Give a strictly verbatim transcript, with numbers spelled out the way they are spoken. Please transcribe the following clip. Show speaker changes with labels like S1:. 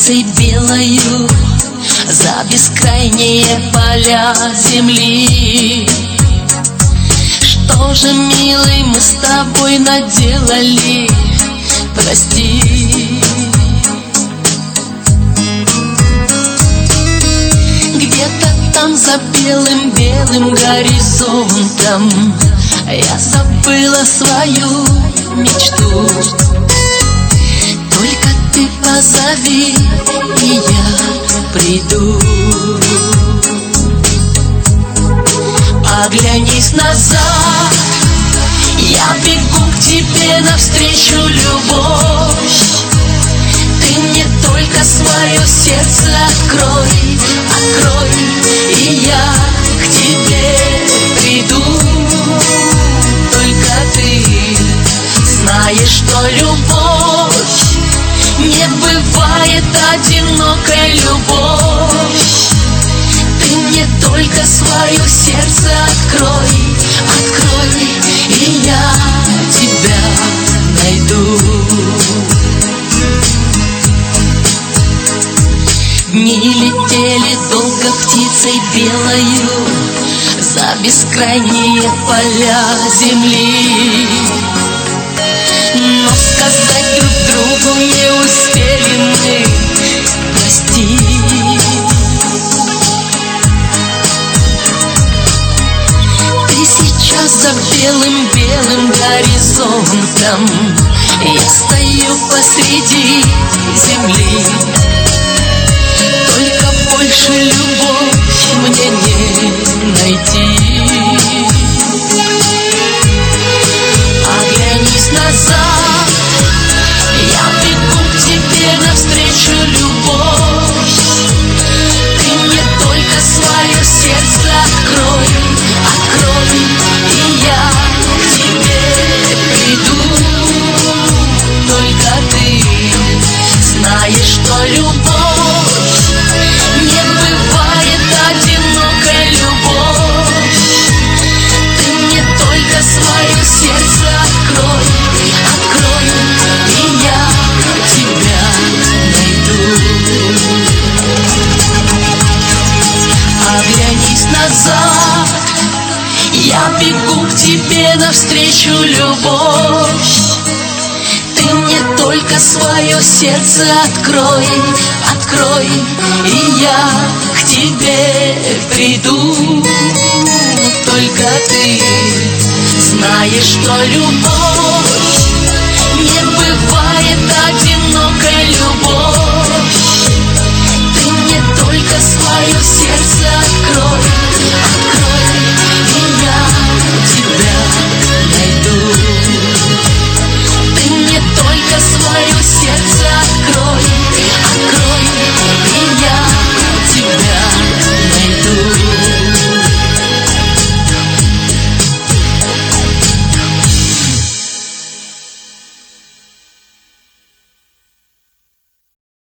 S1: птицей белою за бескрайние поля земли. Что же, милый, мы с тобой наделали? Прости. Где-то там за белым-белым горизонтом я забыла свою мечту. Только ты позови, и я приду. Оглянись назад, я бегу к тебе навстречу, любовь. Ты мне только свое сердце открой, открой, и я к тебе приду. Только ты знаешь, что любовь не бывает одинокой, любовь. Ты мне только свое сердце открой, открой, и я тебя найду. Дни летели долго птицей белою за бескрайние поля земли. Но сказать друг другу не успели мы, прости. Ты сейчас за белым-белым горизонтом, я стою посреди земли. Только больше любовь мне не найти. Оглянись назад, я бегу к тебе навстречу, любовь. Ты мне только свое сердце открой, открой, и я к тебе приду. Только ты знаешь, что любовь не бывает одинокой, любовь. Ты мне только свое сердце открой, открой, и я тебя найду. Оглянись назад, я бегу к тебе навстречу, любовь. Ты мне только свое сердце открой, открой, и я к тебе приду. Только ты знаешь, что любовь не бывает одинокой, любовь.